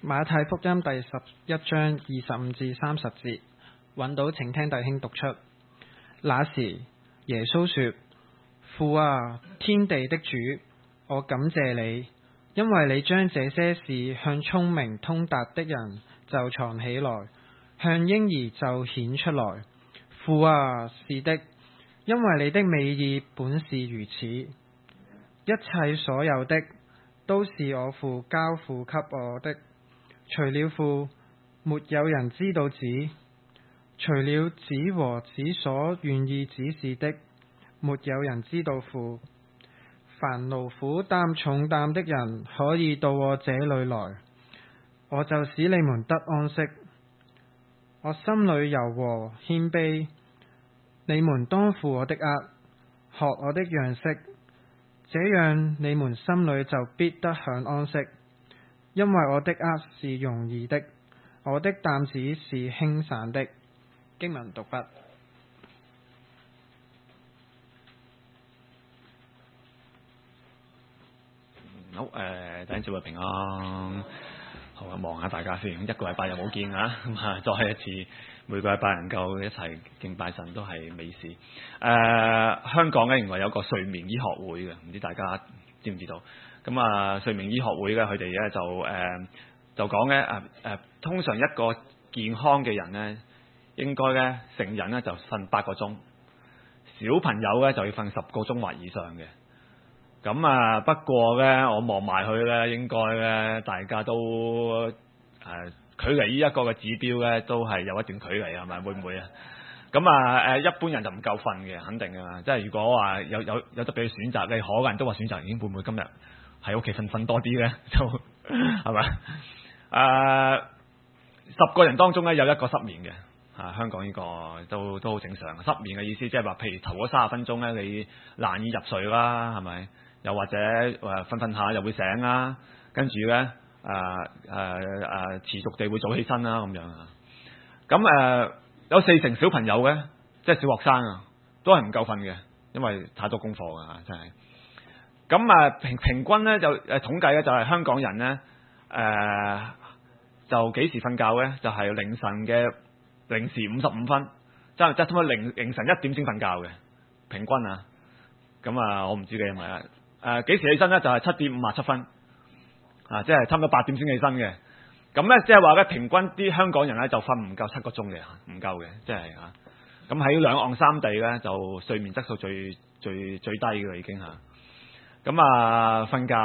馬太福音第11章25至30節，揾到請聽弟兄讀出。那時耶穌說：父啊，天地的主，我感謝你，因為你將這些事向聰明通達的人就藏起來，向嬰兒就顯出來。父啊，是的，因為你的美意本是如此。一切所有的都是我父交付給我的，除了父，沒有人知道子；除了子和子所願意指示的，沒有人知道父。凡勞苦擔重擔的人，可以到我這裏來，我就使你們得安息。我心裏柔和謙卑，你們當負我的軛，學我的樣式，這樣你們心裏就必得享安息。因為我的軛是容易的，我的擔子是輕省的。經文讀畢。 好，弟兄姊妹平安。好啊，望下大家先，一個禮拜又冇見啊，咁啊，再一次每個禮拜能夠一齊敬拜神都係美事。香港咧原來有個睡眠醫學會嘅，唔知大家知唔知道？咁啊，睡眠醫學會咧，佢哋咧就講咧通常一個健康嘅人咧，應該咧成人咧就瞓8個鐘，小朋友咧就要瞓10個鐘或以上嘅。咁啊，不過咧，我望埋去咧，應該咧，大家都距離呢一個嘅指標咧，都係有一段距離，係咪？會唔會啊？咁啊一般人就唔夠瞓嘅，肯定㗎嘛。即係如果話有得俾佢選擇，你可能都話選擇，已經會唔會今日喺屋企瞓多啲咧？就係咪？10個人當中咧有一個失眠嘅。香港呢個都好正常。失眠嘅意思即係話，譬如頭嗰30分鐘咧，你難以入睡啦，係咪？又或者瞓下又會醒啦，跟住咧持續地會早起身啦咁樣啊。咁有40%小朋友嘅，即係小學生啊，都係唔夠瞓嘅，因為太多功課㗎，真係。咁平均咧就統計咧就係香港人咧就幾時瞓覺咧？就係凌晨嘅0時55分，即係差唔多凌晨1點先瞓覺嘅平均啊。咁我唔知你係咪啊？幾時起身咧？就係7點57分啊，即係差唔多8點先起身嘅。咁咧即係話咧，平均啲香港人咧就瞓唔夠7個鐘嘅，唔夠嘅，即係嚇。咁喺兩岸三地咧，就睡眠質素最低嘅啦，已經嚇。咁瞓覺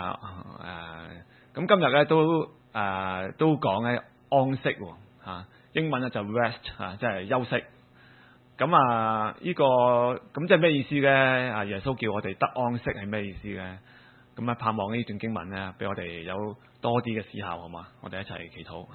咁今日咧都講咧安息喎，英文咧就 rest 即係休息。咁呢個咁即係咩意思咧？耶穌叫我哋得安息係咩意思咧？咁盼望呢段經文咧，俾我哋有多啲嘅思考，好嘛？我哋一齊祈禱。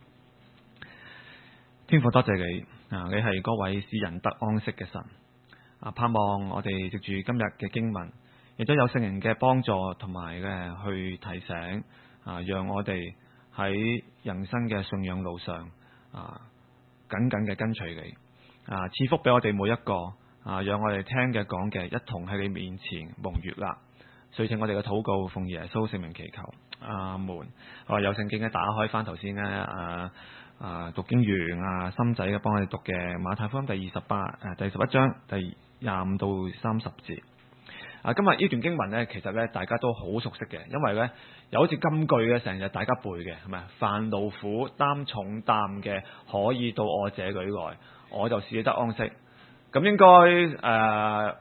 天父多謝你，你係嗰位使人得安息嘅神。盼望我哋藉住今日嘅經文，亦都有聖靈嘅幫助同埋去提醒，讓我哋喺人生嘅信仰路上緊緊嘅跟隨你。賜福俾我哋每一個，讓我哋聽嘅講嘅一同喺你面前蒙悅納。垂聽我哋嘅禱告，奉耶穌聖名祈求，阿門。有聖經咧，打開翻頭先咧，讀經完心仔嘅幫我哋讀嘅馬太福音第11章第25到30節。今日呢段經文咧，其實咧大家都好熟悉嘅，因為咧有好似金句嘅，成日大家背嘅，係咪？凡勞苦擔重擔嘅，可以到我這裏來，我就使你得安息。咁應該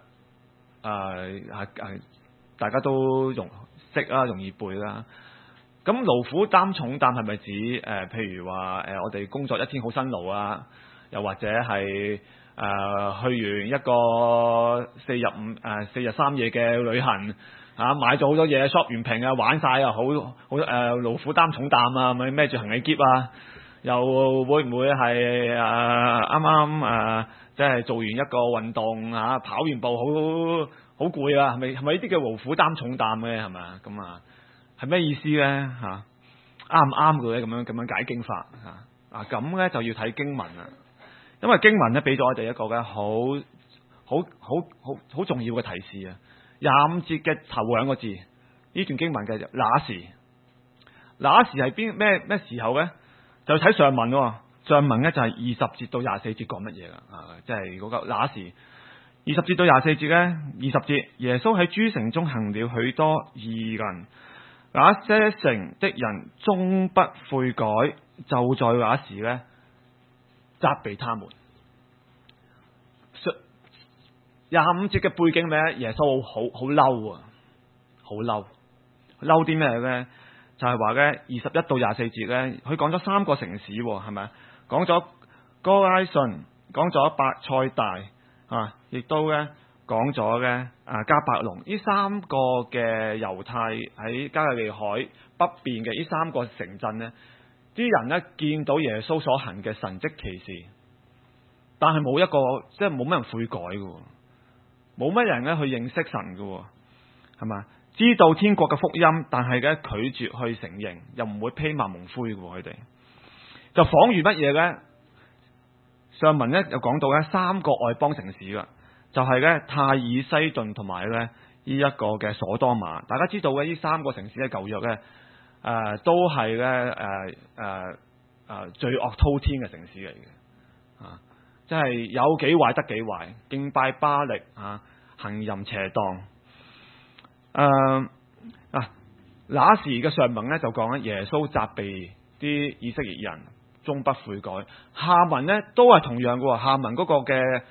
大家都識啦，容易背啦。咁勞苦擔重擔係咪指譬如話我哋工作一天好辛勞啊，又或者係去完一個4日3夜嘅旅行買咗好多嘢 shop 完平玩晒好勞苦擔重擔啊，咪孭住行李篋啊，又會唔會係啱啱即係做完一個運動跑完步好攰啊？係咪呢啲叫勞苦擔重擔嘅係咪啊？咁係咩意思咧？啱唔啱嘅咧？咁樣解經法咁咧就要睇經文啦。因為經文咧俾咗我哋一個嘅好重要嘅提示啊。25節嘅頭2個字，呢段經文嘅那時係咩時候咧？就睇上文喎。上文咧就係20節到24節講乜嘢噶？即係嗰個那時20節到24節咧，20節耶穌喺諸城中行了許多異能，那些城的人終不悔改，就在那時咧責備他們。25節嘅背景咩？耶穌好嬲啊，好嬲啲咩咧？就係話咧21到24節咧，佢講咗3個城市係咪？講咗哥拉汛，講咗伯賽大亦都咧講咗咧迦百農，呢3個嘅猶太喺加利利海北邊嘅呢3個城鎮咧，啲人咧見到耶穌所行嘅神蹟奇事，但係冇一個即係冇乜人悔改嘅，冇乜人咧去認識神嘅，係嘛？知道天國嘅福音，但係咧拒絕去承認，又唔會披麻蒙灰嘅，佢哋就仿如乜嘢咧？上文咧又講到咧3個外邦城市啦，就係咧泰爾西頓同埋咧呢一個嘅所多瑪。大家知道咧呢3個城市嘅舊約咧都係咧罪惡滔天嘅城市嚟嘅，即係有幾壞得幾壞，敬拜巴力行淫邪當。那時嘅上文咧就講咧耶穌責備啲以色列人終不悔改。下文咧都係同樣嘅，下文嗰個嘅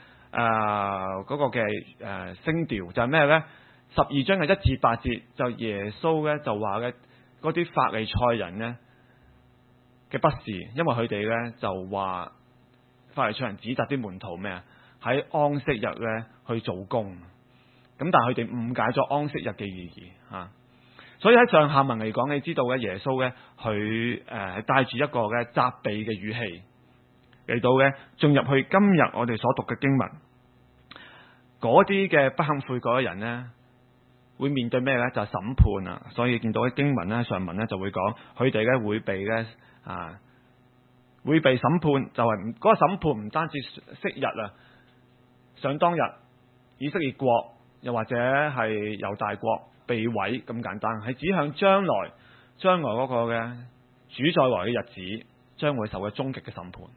聲調就係咩咧？12章嘅1至8節就耶穌咧就話咧嗰啲法利賽人咧嘅不是，因為佢哋咧就話法利賽人指責啲門徒咩啊？喺安息日咧去做工。咁但係佢哋誤解咗安息日嘅意義所以喺上下文嚟講，你知道咧耶穌咧佢帶住一個嘅責備嘅語氣嚟到咧進入去今日我哋所讀嘅經文，嗰啲嘅不肯悔改嘅人咧會面對咩咧？就係審判啊！所以見到喺經文咧上文咧就會講佢哋咧會被咧會被審判，就係嗰個審判唔單止昔日想當日以色列國。又或者係猶大國被毀咁簡單，係指向將來嗰個嘅主再來嘅日子，將會受嘅終極嘅審判。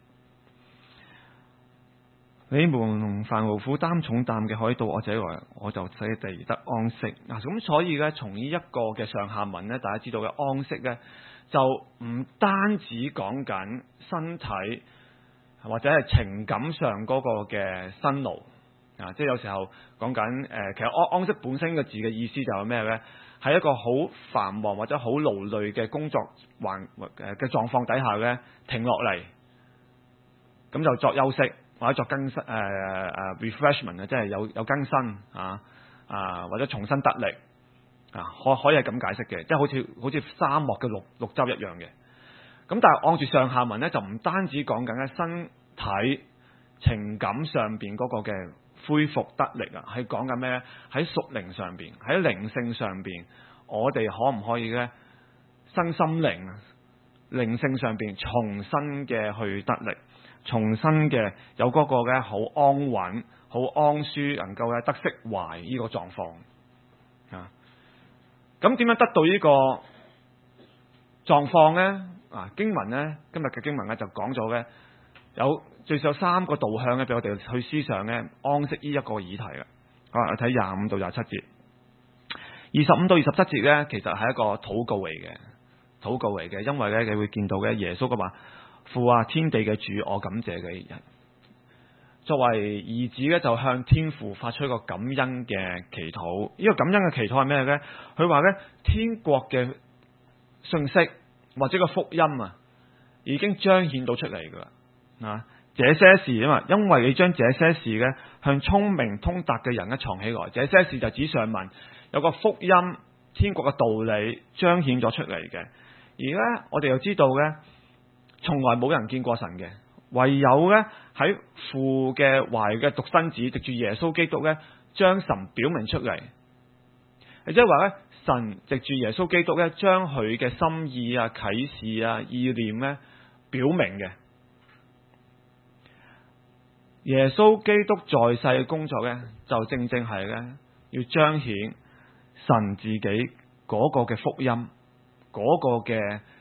你們凡勞苦擔重擔嘅，可以到我這裏來，我就使你哋得安息。咁所以咧，從呢一個嘅上下文咧，大家知道嘅安息咧，就唔單止講緊身體或者係情感上嗰個嘅辛勞。即係有時候講緊其實安息本身嘅字嘅意思就係咩咧？喺一個好繁忙或者好勞累嘅工作嘅狀況底下咧，停落嚟，咁就作休息或者作更新refreshment 即係有更新或者重新得力可以係咁解釋嘅，即係好似沙漠嘅綠洲一樣嘅。咁但係按住上下文咧，就唔單止講緊喺身體情感上邊嗰個嘅恢復得力係講緊咩咧？喺屬靈上邊，喺靈性上邊，我哋可唔可以咧身心靈性上邊重新嘅去得力，重新嘅有嗰個嘅好安穩、好安舒，能夠咧得釋懷呢個狀況咁點樣得到呢個狀況咧？經文咧，今日嘅經文咧就講咗咧最少有3個導向咧，俾我哋去思想咧安息呢一個議題啦。睇25到27節，25到27節咧，其實係一個禱告嚟嘅，因為咧你會見到嘅耶穌嘅話：父啊，天地嘅主，我感謝你。作為兒子咧，就向天父發出一個感恩嘅祈禱。呢個感恩嘅祈禱係咩咧？佢話咧天國嘅信息或者個福音已經彰顯到出嚟噶啦。這些事因為你將這些事咧向聰明通達嘅人咧藏起來，這些事就指上文有個福音天國嘅道理彰顯咗出嚟嘅。而咧我哋又知道咧，從來冇人見過神嘅，唯有咧喺父嘅懷嘅獨生子藉住耶穌基督咧將神表明出嚟。亦即係話咧，神藉住耶穌基督咧將佢嘅心意啟示意念咧表明嘅。耶穌基督在世嘅工作咧，就正係咧要彰顯神自己嗰個嘅福音，嗰個嘅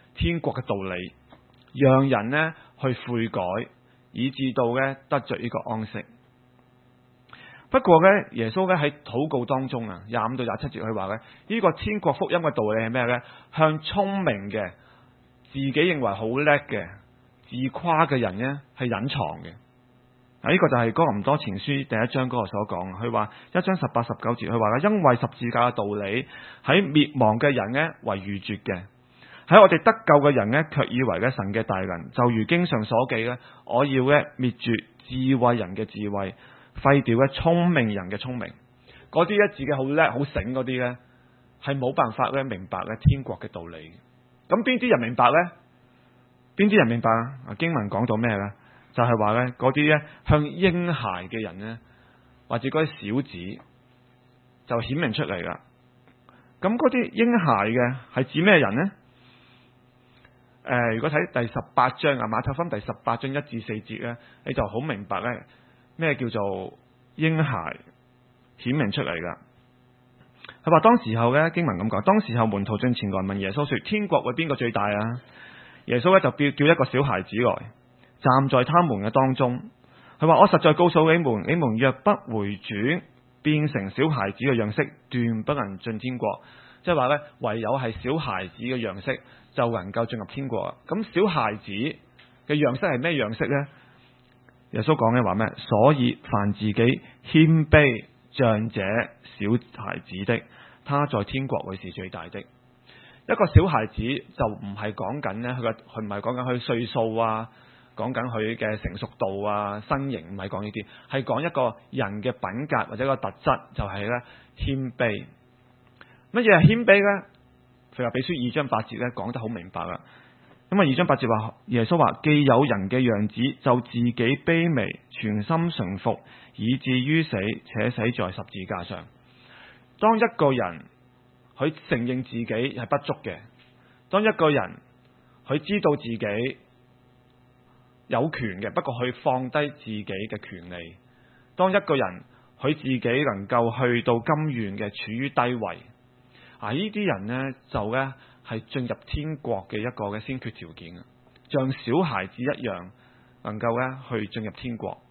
天國嘅道理，讓人呢去悔改，以致到呢得着呢個安息。不過呢，耶穌呢喺禱告當中啊，25到27節佢話呢，呢個天國福音嘅道理係咩呢？向聰明嘅、自己認為好叻嘅、自誇嘅人呢係隱藏嘅。呢個就係哥林多前書第1章嗰個所講，佢話1章18、19節，佢話咧，因為十字架嘅道理喺滅亡嘅人呢為愚拙嘅，喺我哋得救嘅人呢卻以為咧神嘅大能，就如經上所記呢，我要咧滅絕智慧人嘅智慧，廢掉咧聰明人嘅聰明。嗰啲咧自己好叻好醒嗰啲呢，係冇辦法咧明白咧天國嘅道理。咁邊啲人明白呢？邊啲人明白啊？經文講到咩呢？就係話呢嗰啲呢向嬰孩嘅人呢，或者嗰啲小子就顯明出嚟啦。咁嗰啲嬰孩嘅係指咩人呢？如果睇第18章啊，馬太福音第18章1至4節呢，你就好明白呢咩叫做嬰孩顯明出嚟噶。佢話當時候呢，經文咁講，當時候門徒進前來問耶穌說：天國為邊個最大啊？耶穌呢就叫一個小孩子來，站在他們嘅當中，佢話：我實在告訴你們，你們若不回轉，變成小孩子嘅樣式，斷不能進天國。即係話呢，唯有係小孩子嘅樣式，就能夠進入天國。咁小孩子嘅樣式係咩樣式呢？耶穌講嘅話咩？所以凡自己謙卑像這小孩子的，他在天國裏是最大的。一個小孩子就唔係講緊呢，佢唔係講緊佢歲數啊，講緊佢嘅成熟度啊、身形，唔係講呢啲，係講一個人嘅品格或者一個特質，就係咧謙卑。乜嘢係謙卑呢？腓立比書2章8節咧講得好明白啦。咁啊2章8節話，耶穌話：既有人嘅樣子，就自己卑微，全心順服，以至於死，且死在十字架上。當一個人佢承認自己係不足嘅，當一個人佢知道自己有權嘅，不過佢放低自己嘅權利，當一個人佢自己能夠去到甘願嘅處於低位，呢啲人呢，就呢係進入天國嘅一個嘅先決條件，像小孩子一樣能夠呢去進入天國。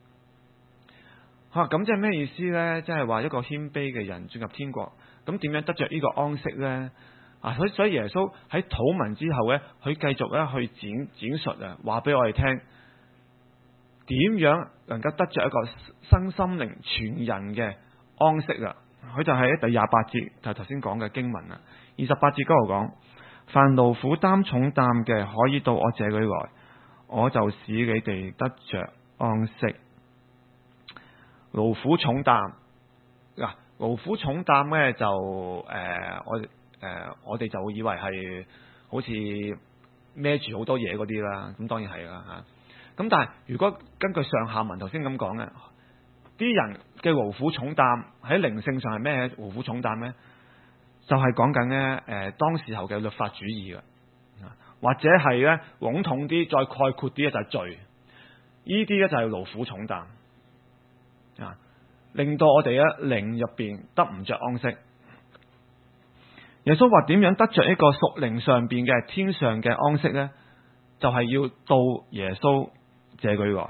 咁即係咩意思呢？即係話一個謙卑嘅人進入天國，咁點樣得着呢個安息呢？所以耶穌喺禱文之後呢，佢繼續咧去展述啊，話俾我哋聽點樣能夠得着一個身心靈全人嘅安息啊！佢就係喺第28節，就係頭先講嘅經文啊。28節嗰度講：凡勞苦擔重擔嘅，可以到我這裏來，我就使你哋得着安息。勞苦重擔嗱，勞苦重擔咧就我哋就會以為係好似孭住好多嘢嗰啲啦，咁當然係啦嚇。咁但係如果根據上下文頭先咁講嘅，啲人嘅勞苦重擔喺靈性上係咩勞苦重擔咧？就係講緊咧當時候嘅律法主義嘅，或者係咧籠統啲再概括啲咧就係罪，呢啲咧就係勞苦重擔啊，令到我哋咧靈入邊得唔着安息。耶穌話點樣得着一個屬靈上邊嘅天上嘅安息呢？就係要到耶穌這裏來。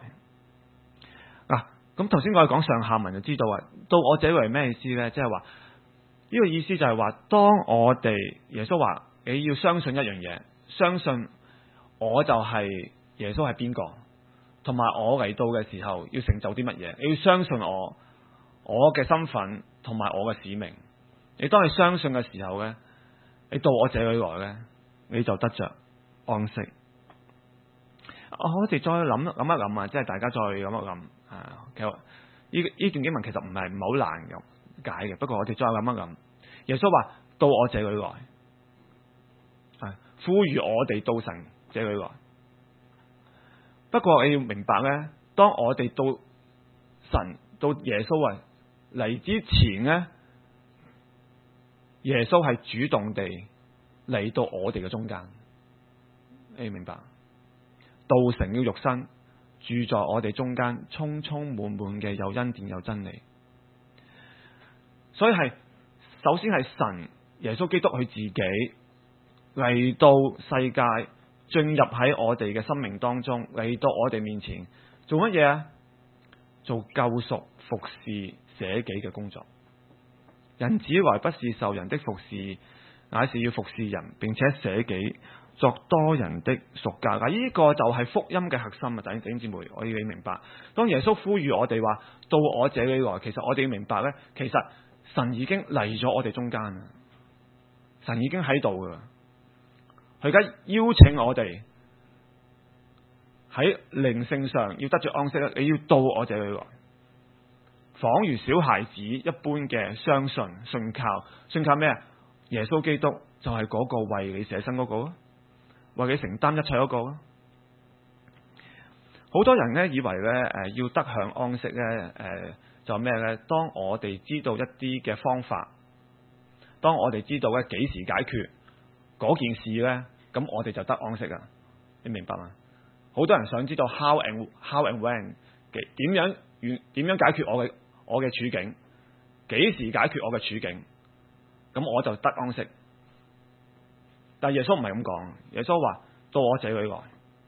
咁頭先我哋講上下文就知道啊，到我這裏係咩意思呢？即係話呢個意思就係話，當我哋耶穌話你要相信一樣嘢，相信我就係耶穌係邊個，同埋我嚟到嘅時候要成就啲乜嘢，你要相信我嘅身份同埋我嘅使命。你當你相信嘅時候呢，你到我這裏來呢，你就得着安息。我哋再諗一諗啊，即係大家再諗一諗啊。其實呢段經文其實唔係好難咁解嘅，不過我哋再諗一諗。耶穌話到我這裏來，呼籲我哋到神這裏來。不過你要明白呢，當我哋到神到耶穌嚟之前呢，耶穌係主動地嚟到我哋嘅中間。你明白？道成了肉身，住在我哋中間，充充滿滿嘅有恩典有真理。所以係首先係神耶穌基督佢自己嚟到世界，進入喺我哋嘅生命當中，嚟到我哋面前做乜嘢啊？做救贖、服侍、捨己嘅工作。人子來不是受人的服侍，乃是要服侍人，並且捨己作多人的贖價。呢個就係福音嘅核心啊！弟兄姊妹，我要你明白。當耶穌呼籲我哋話到我這裏來，其實我哋要明白呢，其實神已經嚟咗我哋中間啦，神已經喺度噶啦。佢而家邀請我哋喺靈性上要得着安息咧，你要到我這裏來，仿如小孩子一般嘅相信、信靠。信靠咩啊？耶穌基督就係嗰個為你捨身嗰個，為你承擔一切嗰個。好多人呢以為呢要得享安息呢就咩呢？當我哋知道一啲嘅方法，當我哋知道咧幾時解決嗰件事呢，咁我哋就得安息啊！你明白嗎？好多人想知道 how and when 點樣解決我嘅處境，幾時解決我嘅處境，咁我就得安息。但耶穌唔係咁講，耶穌話到我這裏來。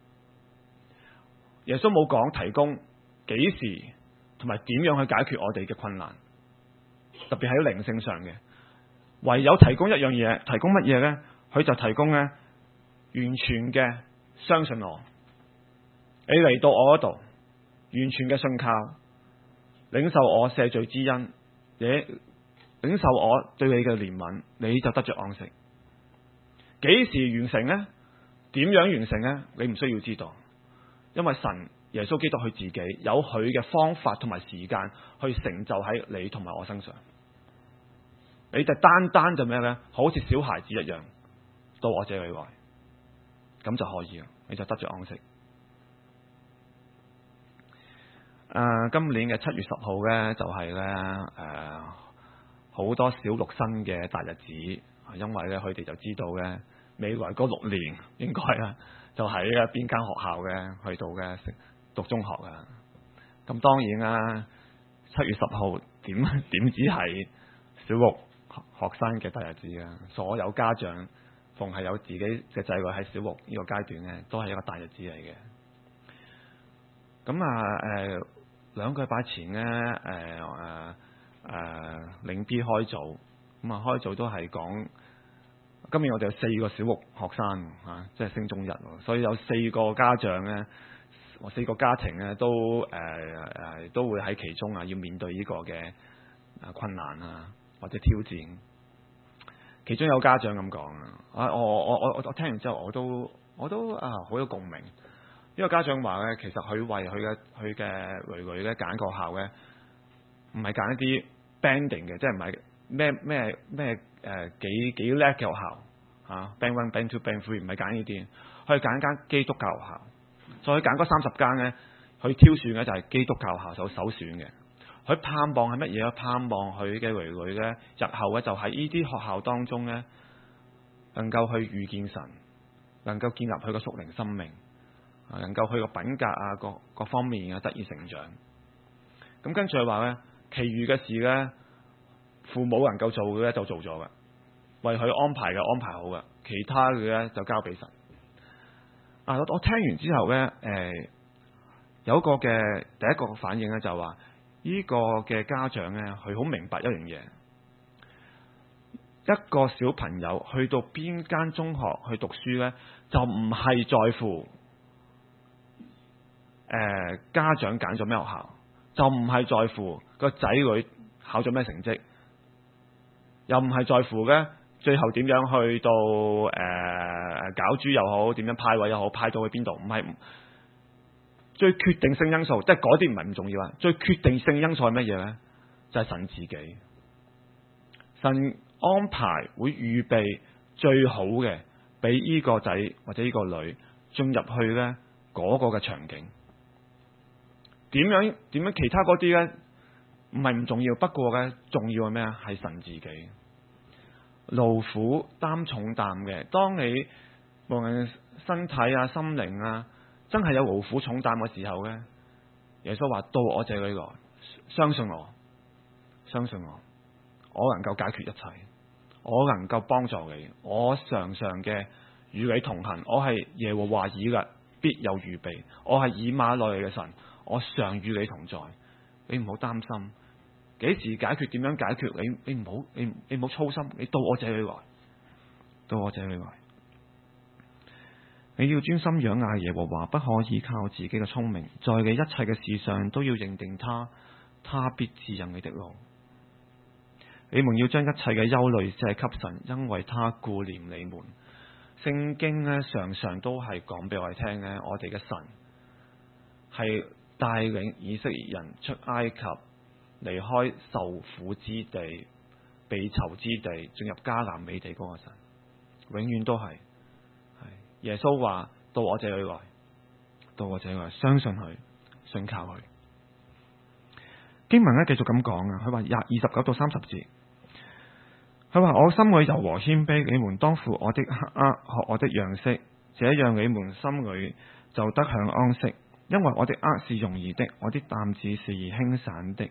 耶穌冇講提供幾時同埋點樣去解決我哋嘅困難，特別喺靈性上嘅，唯有提供一樣嘢，提供乜嘢呢？佢就提供呢完全嘅相信我，你嚟到我嗰度，完全嘅信靠，領受我赦罪之恩，你領受我對你嘅憐憫，你就得着安息。幾時完成呢？點樣完成呢？你唔需要知道，因為神耶穌基督佢自己有佢嘅方法同埋時間去成就喺你同埋我身上。你就單單就咩呢？好似小孩子一樣，到我這裏來，咁就可以啦，你就得着安息。今年嘅7月10號呢，就係呢好多小六生嘅大日子，因為呢，佢哋就知道呢，未來嗰6年應該啦，就喺邊間學校嘅去到嘅讀中學啊。咁當然啦，7月10號點止係小六學生嘅大日子啊！所有家長逢係有自己嘅仔女喺小六呢個階段呢，都係一個大日子嚟嘅。咁2個禮拜前呢，領 B 開組，咁開組都係講今年我哋有4個小六學生即係升中一，所以有4個家長呢，4個家庭呢都會喺其中要面對呢個嘅困難或者挑戰。其中有家長咁講我聽完之後我都好有共鳴。呢個家長話咧，其實佢為佢嘅女女咧揀個學校咧，唔係揀一啲 banding 嘅，即係唔係咩幾叻嘅學校band 1 band 2 band 3，唔係揀呢啲，佢係揀間基督教學校。所以揀嗰30間咧，佢挑選嘅就係基督教學校首選嘅。佢盼望係乜嘢？盼望佢嘅女女咧，日後咧就喺呢啲學校當中咧，能夠去遇見神，能夠建立佢嘅屬靈生命。能夠去個品格各方面得以成長。咁跟住佢話咧，其餘嘅事咧，父母能夠做嘅咧就做咗嘅，為佢安排嘅安排好嘅，其他嘅咧就交俾神。我聽完之後咧，有一個嘅第一個反應咧就話，呢個嘅家長咧，佢好明白一樣嘢，一個小朋友去到邊間中學去讀書咧，就唔係在乎。家長揀咗咩學校，就唔係在乎個仔女考咗咩成績，又唔係在乎嘅最後點樣去到攪珠又好，點樣派位又好，派到去邊度，唔係最決定性因素，即係嗰啲唔係咁重要啊。最決定性因素係乜嘢呢？就係神自己，神安排會預備最好嘅，俾呢個仔或者呢個女進入去呢嗰個嘅場景。點樣其他嗰啲咧唔係唔重要，不過咧重要係咩啊？係神自己勞苦擔重擔嘅。當你無論身體心靈真係有勞苦重擔嘅時候咧，耶穌話到我這裏來，相信我，我能夠解決一切， 我能夠幫助你，我常常嘅與你同行，我係耶和華以勒，必有預備，我係以馬內利嘅神，我常與你同在。你唔好擔心，幾時解決，點樣解決，你唔好操心，你到我這裏來，到我這裏來。你要專心仰賴耶和華，不可以靠自己嘅聰明，在你一切嘅事上都要認定他必指引你的路。你們要將一切嘅憂慮卸給神，因為他顧念你們。聖經呢，常常都係講俾我哋聽呢，我哋嘅神係帶領以色列人出埃及，離開受苦之地、被囚之地，進入迦南美地嗰個神，永遠都係。耶穌話：到我這裏來，到我這裏來，相信佢，信靠佢。經文呢繼續咁講啊，佢話29到30節，佢話：我心裏柔和謙卑，你們當負我的軛，學我的樣式，這樣你們心裏就得享安息。因為我的軛是容易的，我的擔子是輕省的。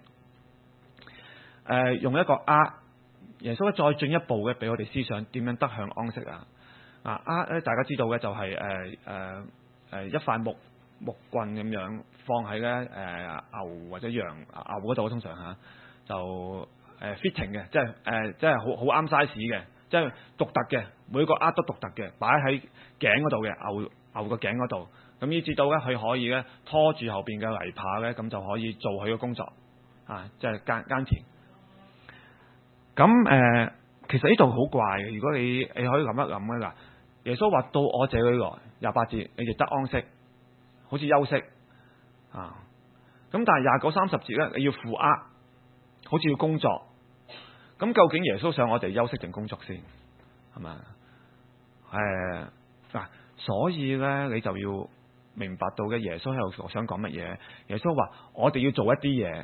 用一個軛，耶穌再進一步嘅俾我哋思想點樣得享安息啊！軛咧，大家知道嘅就係一塊木棍咁樣放喺咧牛或者羊牛嗰度，通常就fitting 嘅，即係好啱 size 嘅，即係獨特嘅，每個軛都獨特嘅，擺喺頸嗰度嘅牛個頸嗰度，咁以至到咧佢可以咧拖住後邊嘅泥耙咧，咁就可以做佢嘅工作即係耕田。咁其實呢度好怪嘅，如果你可以諗一諗嘅嗱。耶穌話：到我這裏來，28節，你哋得安息，好似休息咁但係29、30節咧，你要負軛，好似要工作。咁究竟耶穌想我哋休息定工作先？係咪？所以咧，你就要明白到嘅耶穌喺度想講乜嘢？耶穌話：我哋要做一啲嘢，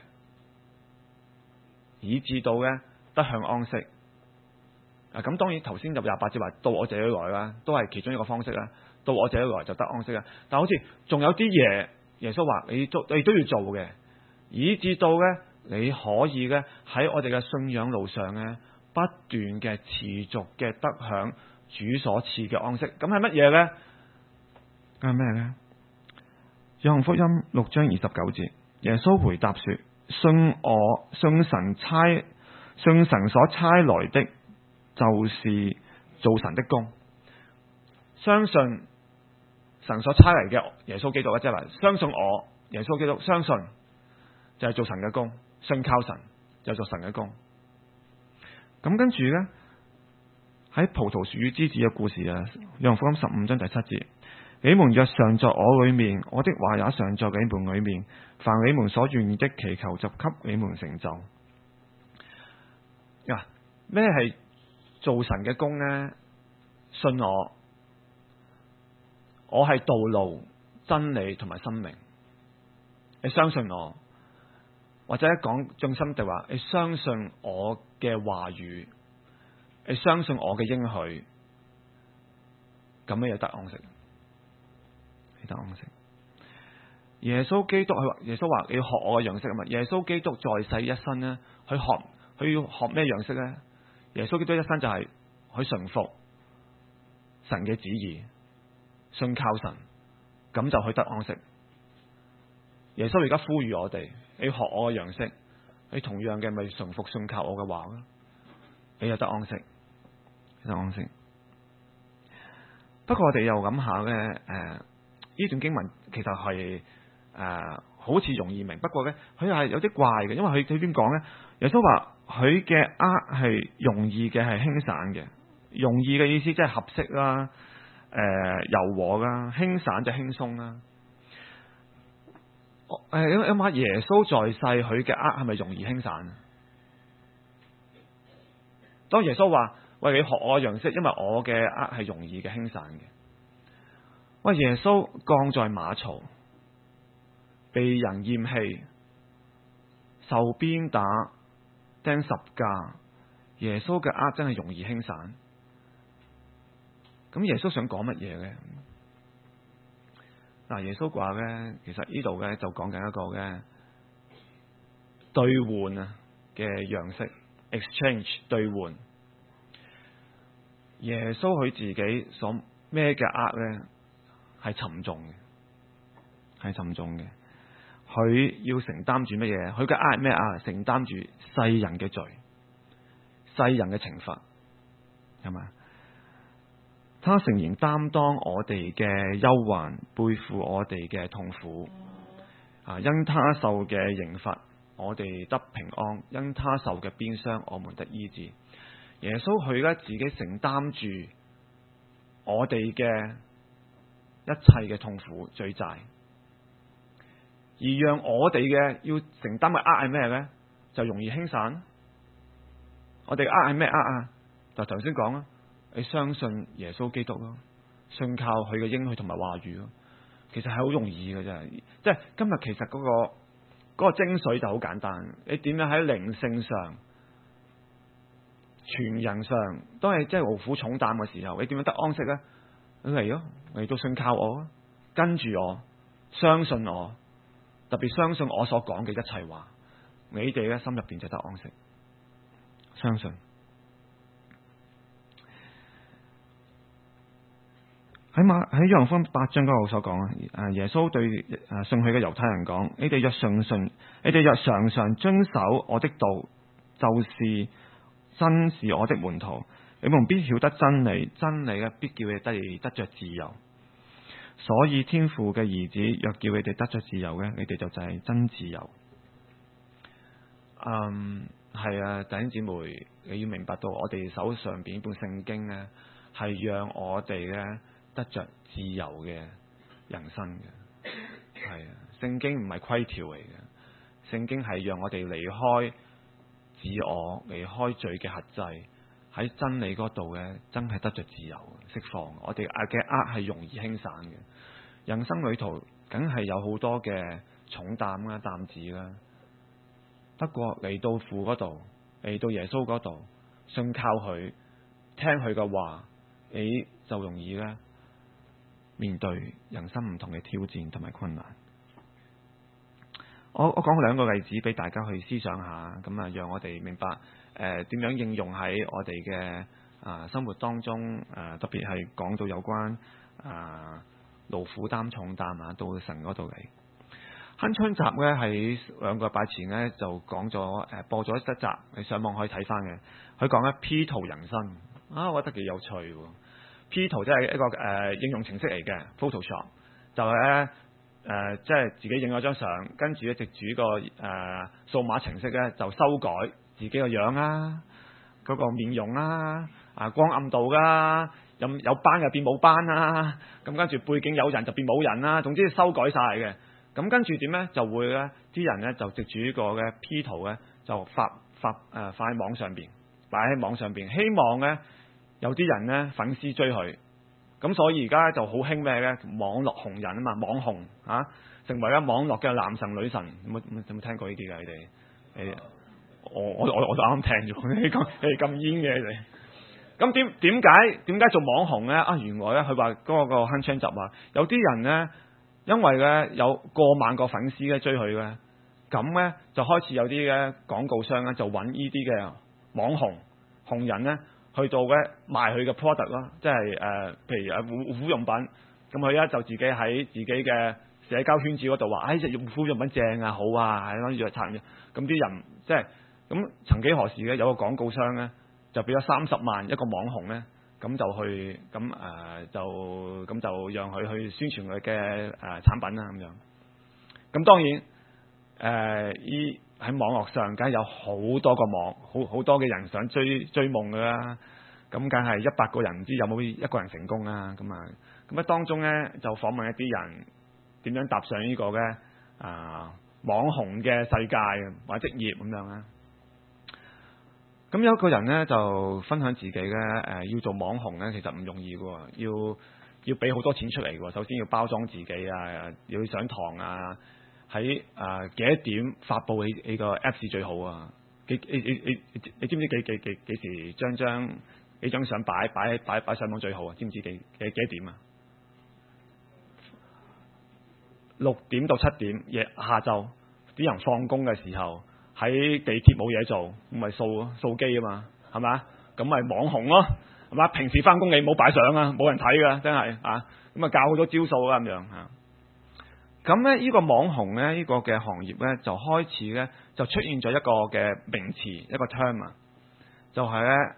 以至到咧得享安息。咁當然頭先入28節話到我這裏來啦，都係其中一個方式啦。到我這裏來就得安息啦。但好似仲有啲嘢，耶穌話你都要做嘅，以至到咧你可以咧喺我哋嘅信仰路上咧不斷嘅持續嘅得享主所賜嘅安息。咁係乜嘢咧？咁係咩咧？約翰福音6章29節，耶穌回答說：信神所差來的，就是做神的工。相信神所差嚟嘅耶穌基督，即係話相信我耶穌基督，相信就係做神嘅工，信靠神就係做神嘅工。咁跟住呢，喺葡萄樹與枝子嘅故事啊，約翰福音15章第7節，你們若常在我裏面，我的話也常在你們裏面，凡你們所願意的祈求，就給你們成就。咩係做神嘅工呢？信我係道路、真理同埋生命。你相信我，或者講重心地話，你相信我嘅話語，你相信我嘅應許，咁樣就得安息。你得安息。耶穌基督耶穌話你要學我嘅樣式啊嘛。耶穌基督在世一生呢，佢要學咩樣式呢？耶穌基督一生就係去順服神嘅旨意，信靠神，咁就去得安息。耶穌而家呼籲我哋，你要學我嘅樣式，你同樣嘅咪順服信靠我嘅話咯，你就得安息，得安息。不過我哋又諗下咧，呢段經文其實係好似容易明，不過咧佢係有啲怪嘅，因為佢點講咧？耶穌話佢嘅軛係容易嘅，係輕省嘅。容易嘅意思即係合適啦，柔和啦，輕省就輕鬆啦。諗下耶穌在世，佢嘅軛係咪容易輕省？當耶穌話：喂，你學我樣式，因為我嘅軛係容易嘅輕省嘅。喂，耶穌降在馬槽，被人厭棄，受鞭打，釘十架，耶穌嘅軛真係容易輕省。咁耶穌想講乜嘢咧？嗱，耶穌話咧，其實呢度咧就講緊一個嘅兌換啊嘅樣式 ，exchange 兌換。 耶穌佢自己所孭嘅軛咧係沉重嘅，係沉重嘅。佢要承擔住乜嘢？佢嘅軛係咩軛？承擔住世人嘅罪，世人嘅懲罰，係咪？他誠然擔當我哋嘅憂患，背負我哋嘅痛苦。因他受嘅刑罰，我哋得平安；因他受嘅鞭傷，我們得醫治。耶穌佢咧自己承擔住我哋嘅一切嘅痛苦罪債，而讓我哋嘅要承擔嘅軛係咩咧？就容易輕散。我哋嘅軛係咩軛啊？就頭先講啦，你相信耶穌基督咯，信靠佢嘅應許同埋話語咯。其實係好容易嘅啫，即係今日其實嗰個精髓就好簡單。你點樣喺靈性上、全人上，都係即係勞苦重擔嘅時候，你點樣得安息咧？你嚟咯，嚟到信靠我，跟住我，相信我，特別相信我所講嘅一切話，你哋咧心入邊就得安息。相信喺約翰福音8章嗰度所講啊，耶穌對信佢嘅猶太人講：你哋若常常遵守我的道，就是真是我的門徒。你們必曉得真理，真理必叫你哋得着自由。所以天父嘅兒子若叫你哋得着自由嘅，你哋就係真自由。係啊，弟兄姊妹，你要明白到我哋手上邊本聖經呢，係讓我哋呢得着自由嘅人生嘅。係啊，聖經唔係規條嚟嘅，聖經係讓我哋離開自我，離開罪嘅轄制，喺真理嗰度呢，真係得着自由釋放。我哋嘅軛係容易輕散嘅。人生旅途梗係有好多嘅重擔啦、擔子啦。不過嚟到父嗰度，嚟到耶穌嗰度，信靠佢，聽佢嘅話，你就容易咧面對人生唔同嘅挑戰同埋困難。我講兩個例子俾大家去思想下，咁啊，讓我哋明白點樣應用喺我哋嘅生活當中，特別係講到有關勞苦擔重擔到神嗰度嚟。鏗鏘集咧喺2個禮拜前咧就講咗播咗一集，你上網可以睇翻嘅。佢講咧 P 圖人生我覺得幾有趣喎。P 圖即係一個應用程式嚟嘅 Photoshop， 就係咧即係自己影咗張相，跟住咧藉住個數碼程式咧就修改自己個樣啦，嗰個面容啦，光暗度啦，有斑就變冇斑啦，咁跟住背景有人就變冇人啦，總之修改晒嘅。咁跟住點咧？就會咧啲人咧就藉住呢個嘅 P 圖咧就發喺網上邊，擺喺網上邊，希望咧有啲人咧粉絲追佢。咁所以而家就好興咩咧？網絡紅人啊嘛，網紅成為咗網絡嘅男神女神。有冇聽過呢啲㗎？你哋我就啱聽咗，你咁煙嘅你哋。咁點解做網紅咧？原來咧佢話嗰個鏗鏘集話有啲人咧。因為咧有過萬個粉絲咧追佢嘅，咁咧就開始有啲嘅廣告商咧就揾呢啲嘅網紅人咧去到咧賣佢嘅 product 咯，即係譬如護膚用品，咁佢咧就自己喺自己嘅社交圈子嗰度話，隻護膚用品正啊，好啊，係攞藥擦嘅，咁啲人即係咁曾幾何時咧有個廣告商咧就俾咗30萬一個網紅咧。咁就去咁就讓佢去宣傳佢嘅產品啦咁樣。咁當然喺網絡上，梗係有好多個好多嘅人想追夢㗎啦。咁梗係100個人唔知有冇1個人成功啊？咁當中咧就訪問一啲人點樣踏上呢個嘅網紅嘅世界或者職業咁樣啦。咁有一個人咧就分享自己咧要做網紅咧，其實唔容易嘅，要俾好多錢出嚟嘅。首先要包裝自己要上堂喺幾多點發布你個 Apps 最好啊？你知唔知幾時將你張相擺上網最好啊？知唔知幾點啊？6點到7點下晝啲人放工嘅時候。喺地鐵冇嘢做，咁咪掃機啊嘛，係咪？咁咪網紅咯， 係嘛？平時翻工你冇擺相啊，冇人睇噶，真係啊，咁啊教好多招數啊咁樣嚇。咁咧呢個網紅咧呢個嘅行業咧就開始咧就出現咗一個嘅名詞一個 term 啊，就係咧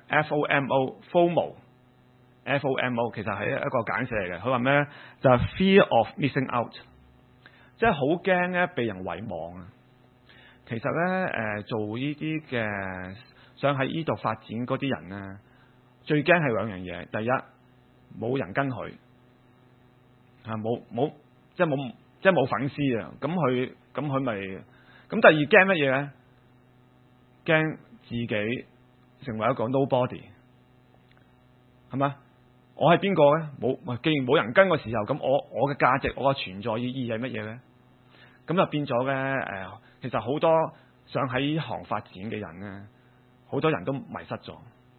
FOMO，FOMO 其實係一個簡寫嚟嘅。佢話咩咧？就係 fear of missing out，即係好驚咧被人遺忘啊。其實咧做呢啲嘅想喺呢度發展嗰啲人咧，最驚係兩樣嘢。第一，冇人跟佢冇即係冇粉絲啊。咁佢咪咁。第二驚乜嘢咧？驚自己成為一個 nobody， 係咪？我係邊個咧？既然冇人跟嘅時候，咁我嘅價值，我嘅存在意義係乜嘢咧？咁就變咗咧其實好多想喺呢行發展嘅人咧，好多人都迷失咗。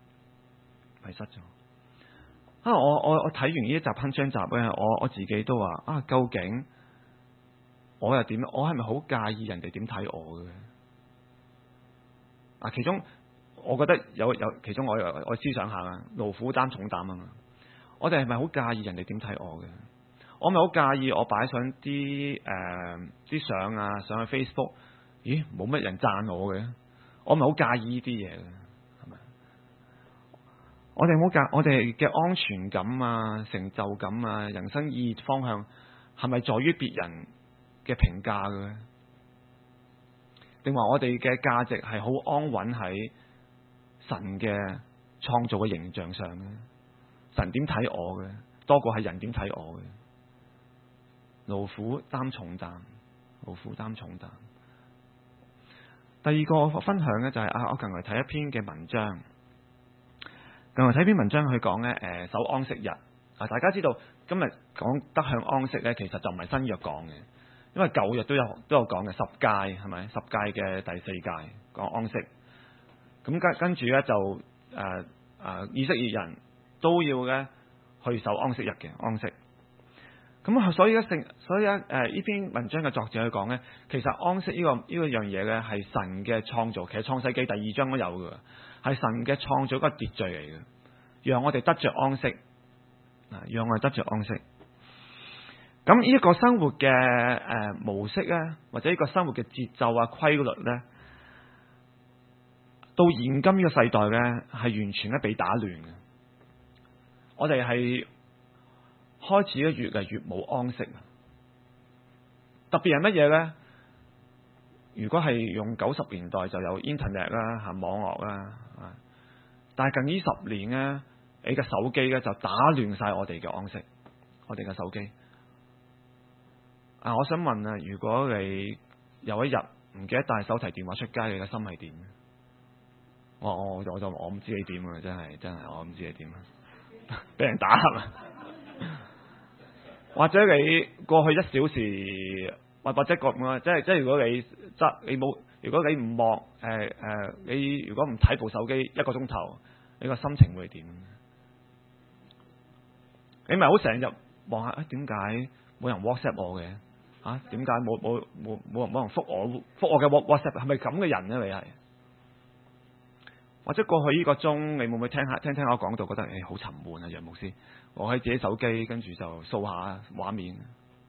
我睇完呢一集鏗鏘集咧，我自己都話究竟我又點？我係咪好介意人哋點睇我嘅？其中我覺得有其中我思想下啦，勞苦擔重擔啊嘛。我哋係咪好介意人哋點睇我嘅？我咪好介意我擺上啲相啊，上去 Facebook， 咦冇乜人讚我嘅，我咪好介意呢啲嘢嘅，係咪？我哋嘅安全感啊、成就感啊、人生意義方向係咪在於別人嘅評價嘅咧？定話我哋嘅價值係好安穩喺神嘅創造嘅形象上咧？神點睇我嘅多過係人點睇我嘅？勞苦擔重擔。第二個我分享嘅就係我近來睇一篇嘅文章。佢講咧守安息日。大家知道今日講得向安息咧，其實就唔係新約講嘅，因為舊約都有講嘅，十誡係咪？十誡嘅第4誡講安息。咁跟住咧就以色列人都要咧去守安息日嘅安息。咁所以呢篇文章嘅作者去講咧，其實安息呢個樣嘢咧係神嘅創造，其實創世記第2章都有嘅，係神嘅創造一個秩序嚟嘅，讓我哋得着安息，咁呢一個生活嘅模式咧，或者呢個生活嘅節奏啊規律咧，到現今呢個世代咧係完全咧被打亂嘅。我哋係開始咧越嚟越冇安息，特別係乜嘢咧？如果係用90年代就有 internet 啦網絡啦，但係近呢10年咧，你嘅手機咧就打亂晒我哋嘅安息。我哋嘅手機我想問啊，如果你有一日唔記得帶手提電話出街，你嘅心係點？我唔知你點啊！真係我唔知你點啊！俾人打係嘛？或者你過去1小時，或者即係如果你冇，如果你唔望你如果唔睇部手機1個鐘頭，你個心情會點？你咪好成日望下點解冇人 WhatsApp 我嘅？點解冇人覆我嘅 WhatsApp？ 係咪咁嘅人咧？你係？或者過去呢個鐘，你會唔會聽我講到覺得好沉悶啊？楊牧師，我喺自己手機跟住就掃下畫面。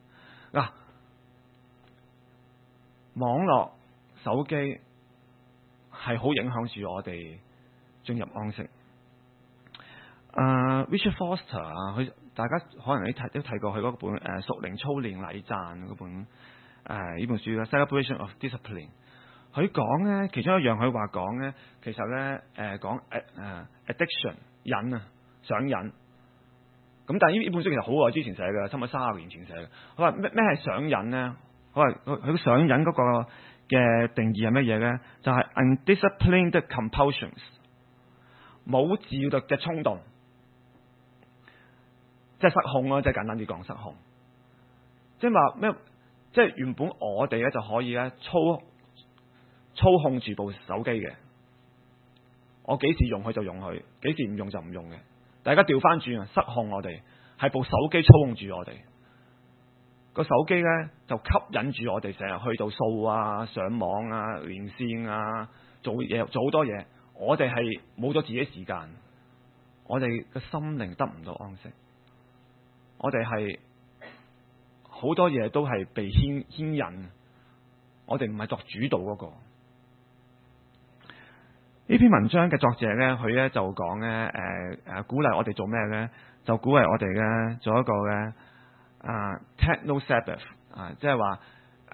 網絡手機係好影響住我哋進入安息。Richard Foster 佢大家可能都睇過佢嗰本屬靈操練禮讚嗰本呢本書啦，《Celebration of Discipline》。佢講咧，其中一樣佢話講咧，其實咧講addiction 癮啊，上癮。咁但係呢本書其實好耐之前寫嘅，差唔多30年前寫嘅。佢話咩係上癮咧？佢上癮嗰個嘅定義係乜嘢咧？就係 undisciplined compulsions， 冇自律嘅衝動，即係失控咯，即係簡單啲講失控。即係話咩？即係原本我哋咧就可以咧操控住部手機嘅，我幾時用佢就用佢，幾時唔用就唔用嘅。大家調翻轉啊，失控我哋係部手機操控住我哋，個手機咧就吸引住我哋成日去到掃啊、上網啊、連線啊、做好多嘢。我哋係冇咗自己時間， 我哋嘅心靈得唔到安息，我哋係好多嘢都係被牽引，我哋唔係作主導嗰個。呢篇文章嘅作者咧，佢咧就講咧，鼓勵我哋做咩咧？就鼓勵我哋咧做一個咧techno Sabbath 即係話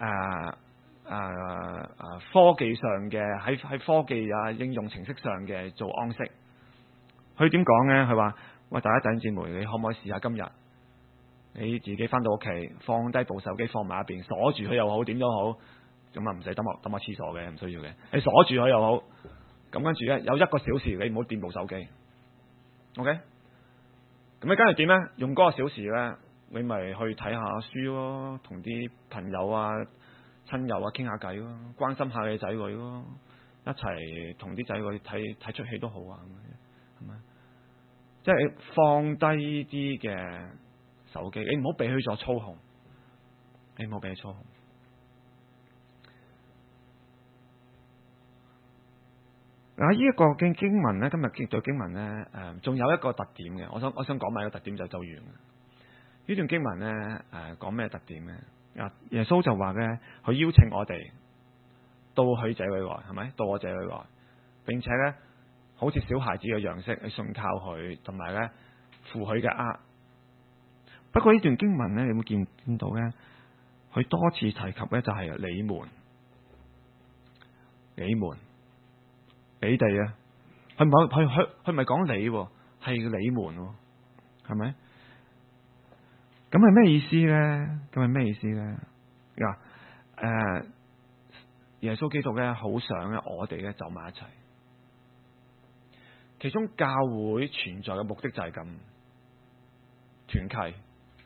科技上嘅喺科技應用程式上嘅做安息。佢點講咧？佢話：喂，大家弟兄姊妹，你可唔可以試下今日你自己翻到屋企，放低部手機放埋一邊，鎖住佢又好，點都好，咁啊唔使抌落廁所嘅，唔需要嘅。你鎖住佢又好，咁跟住咧有1個小時你唔好掂部手機 ，OK？咁你跟住點咧？用嗰個小時咧，你咪去睇下書咯，同啲朋友啊、親友啊傾下偈咯，關心下你仔女咯，一齊同啲仔女睇出戲都好啊，係咪？即係你放低啲嘅手機，你唔好俾佢做操控，你唔好俾佢操控。嗱，呢一個經文咧，今日見到經文咧，仲有一個特點嘅，我想講埋個特點就完。呢段經文咧，講咩特點咧？耶穌就話咧，佢邀請我哋到佢這裏來，係咪？到我這裏來，並且咧，好似小孩子嘅樣式去信靠佢，同埋咧負佢嘅軛。不過呢段經文咧，你有冇見到咧？佢多次提及咧，就係你們，你哋啊，佢唔係講你，係你們，係咪？咁係咩意思咧？咁係咩意思咧？耶穌基督咧，好想咧我哋咧走埋一齊。其中教會存在嘅目的就係咁，團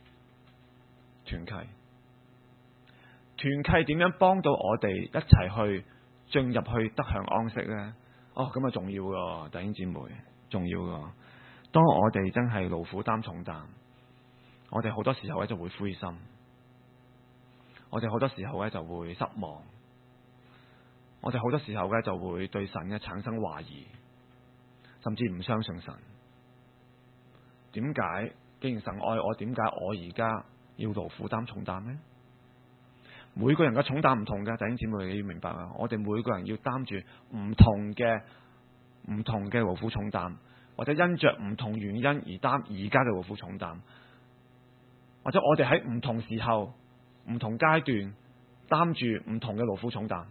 契點樣幫到我哋一齊去進入去得享安息咧？咁啊重要噶，弟兄姊妹，重要噶。當我哋真係勞苦擔重擔，我哋好多時候咧就會灰心，我哋好多時候咧就會失望，我哋好多時候咧就會對神咧產生懷疑，甚至唔相信神。點解？既然神愛我，點解我而家要勞苦擔重擔呢？每個人嘅重擔唔同嘅，弟兄姊妹你要明白啊！我哋每個人要擔住唔同嘅勞苦重擔，或者因着唔同原因而擔而家嘅勞苦重擔，或者我哋喺唔同時候、唔同階段擔住唔同嘅勞苦重擔。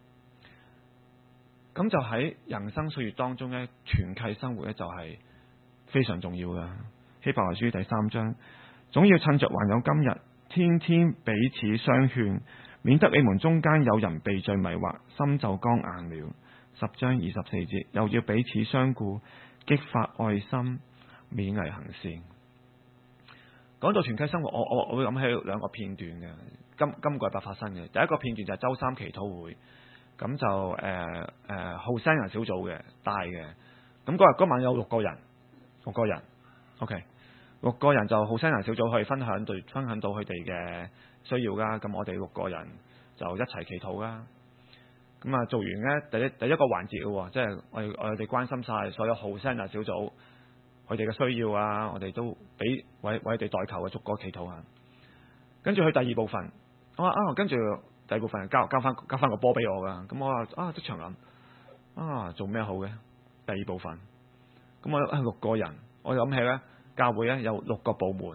咁就喺人生歲月當中咧，團契生活咧就係非常重要嘅。希伯來書第3章，總要趁着還有今日，天天彼此相勸，免得你們中間有人被罪迷惑，心就剛硬了。10章24節，又要彼此相顧，激發愛心，勉勵行善。講到團契生活，我會諗起2個片段嘅，今個禮拜發生嘅。第一個片段就係周三祈禱會，咁就後生人小組嘅帶嘅，咁嗰晚有6個人，OK。6個人就後生人小組去分享到佢哋嘅需要啦。咁我哋6個人就一齊祈禱啦。咁啊做完咧第一個環節咯，即係我哋關心晒所有後生人小組佢哋嘅需要啊，我哋都俾為佢哋代求嘅逐個祈禱啊。跟住去第二部分，跟住第二部分交翻個波俾我噶。咁我話即場諗做咩好嘅？第二部分，咁我6個人，我諗起咧。教會咧有6個部門，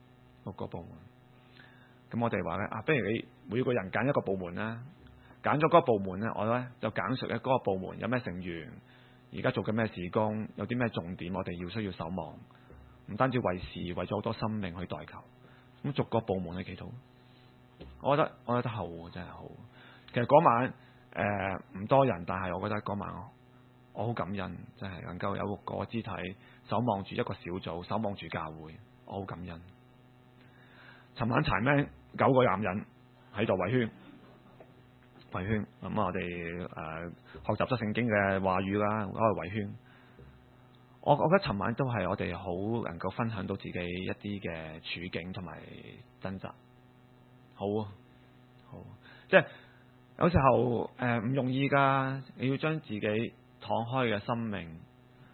咁我哋話咧不如你每個人揀一個部門啦，揀咗嗰個部門咧，我咧就簡述咧嗰個部門有咩成員，而家做緊咩事工，有啲咩重點，我哋需要守望，唔單止為事，為咗好多生命去代求，咁逐個部門去祈禱，我覺得好真係好。其實嗰晚唔多人，但係我覺得嗰晚我好感恩，真係能夠有6個肢體守望住一個小組，守望住教會，我好感恩。尋晚柴咩9個男人喺度圍圈，咁我哋學習咗聖經嘅話語啦，嗰個圍圈。我覺得尋晚都係我哋好能夠分享到自己一啲嘅處境同埋掙扎，好，即係有時候唔容易噶，你要將自己敞開嘅生命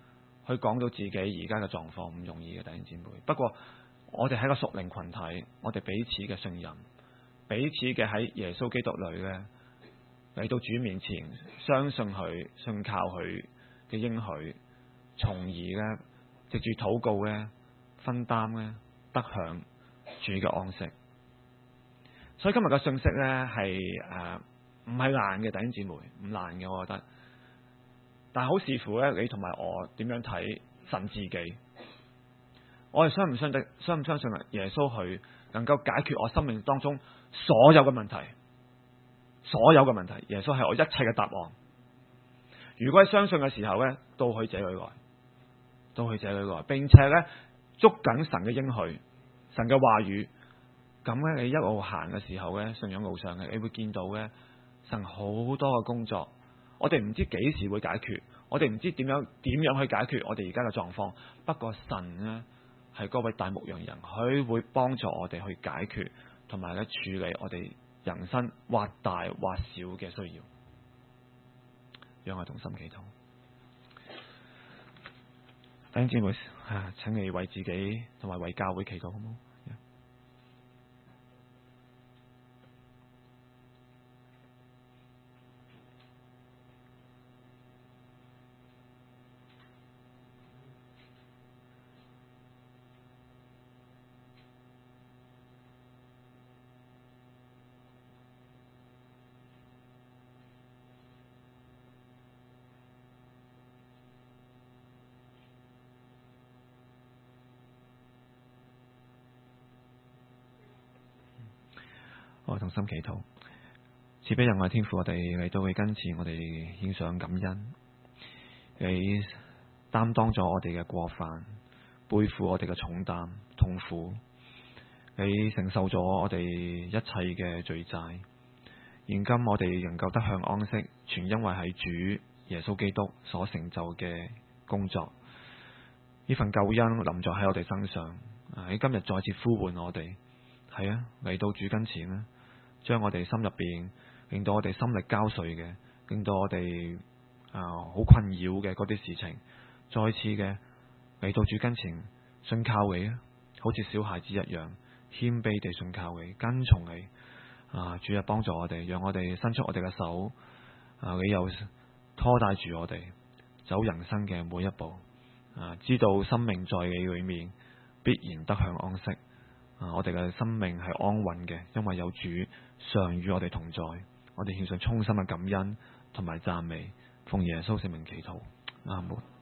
去講到自己而家嘅狀況唔容易嘅，弟兄姊妹。不過我哋喺個屬靈群體，我哋彼此嘅信任，彼此嘅喺耶穌基督裏呢，嚟到主面前，相信佢，信靠佢嘅應許，從而呢，藉住禱告呢，分擔呢，得享主嘅安息。所以今日嘅信息呢，係唔係難嘅，弟兄姊妹，唔難嘅，我覺得。但係好視乎咧，你同埋我點樣睇神自己。我哋相唔相信耶穌佢能夠解決我生命當中所有嘅問題？所有嘅問題，耶穌係我一切嘅答案。如果喺相信嘅時候咧，到佢這裏來，到佢這裏來，並且咧捉緊神嘅應許、神嘅話語，咁咧你一路行嘅時候咧，信仰路上嘅，你會見到咧神好多嘅工作。我哋唔知幾時會解決，我哋唔知點樣去解決我哋而家嘅狀況。不過神呢係嗰位大牧羊人，佢會幫助我哋去解決，同埋咧處理我哋人生或大或小嘅需要。讓我同心祈禱。弟兄姊妹，請你為自己同埋為教會祈禱，好唔好？我同心祈禱，賜俾人愛天父，我哋嚟到你跟前，我哋獻上感恩。你擔當咗我哋嘅過犯，背負我哋嘅重擔痛苦，你承受咗我哋一切嘅罪債。現今我哋能夠得享安息，全因為係主耶穌基督所成就嘅工作。呢份救恩臨在喺我哋身上，喺今日再次呼喚我哋，係啊，嚟到主跟前啦，將我哋心入邊令到我哋心力交瘁嘅，令到我哋好困擾嘅嗰啲事情，再次嘅嚟到主跟前，信靠你啊，好似小孩子一樣謙卑地信靠你，跟從你。主啊，幫助我哋，讓我哋伸出我哋嘅手，你又拖帶住我哋走人生嘅每一步。知道生命在你裏面必然得享安息。我哋嘅生命係安穩嘅，因為有主常與我哋同在。我哋獻上衷心嘅感恩同埋讚美，奉耶穌聖名祈禱，阿門。